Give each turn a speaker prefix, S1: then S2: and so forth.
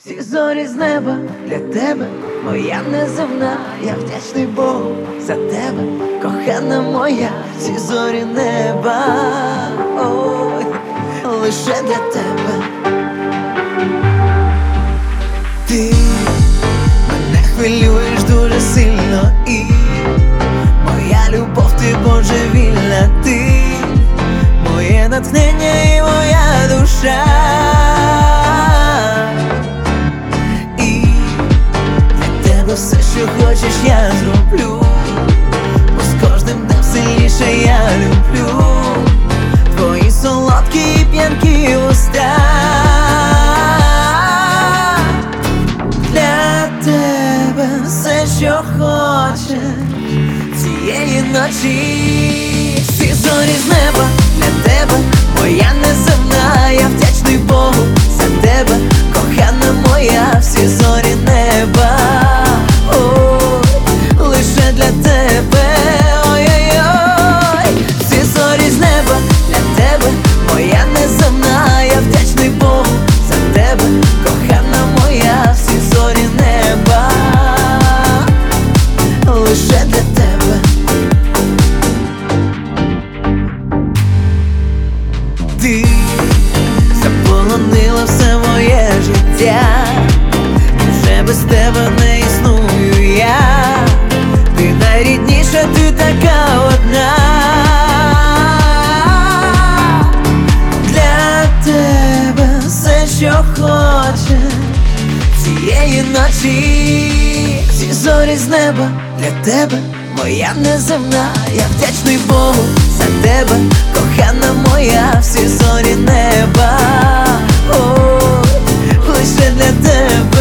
S1: Всі зорі з неба для тебе, моя неземна, я вдячний Богу за тебе, кохана моя, всі зорі неба, ой, лише для тебе. Ти мене хвилюєш дуже сильно, і моя любов, ти божевільна, ти моє натхнення і моя душа. Все, що хочеш, я зроблю, бо з кожним днем сильніше я люблю твої солодкі і п'янкі уста. Для тебе все, що хочеш цієї ночі. Всі зорі з неба для тебе, моя неземна, я вдячний Богу за тебе, кохана моя, всі зорі неба, лише для тебе, ой-ой-ой. Всі зорі з неба для тебе, моя неземна, я вдячний Богу за тебе, кохана моя, всі зорі неба, лише для тебе. Ти заполонила все моє життя, вже без тебе не існую я. Ти найрідніша, ти така одна. Для тебе все, що хочеш цієї ночі. Всі зорі з неба для тебе, моя неземна, я вдячний Богу за тебе, кохана моя, всі зорі неба, ой, лише для тебе.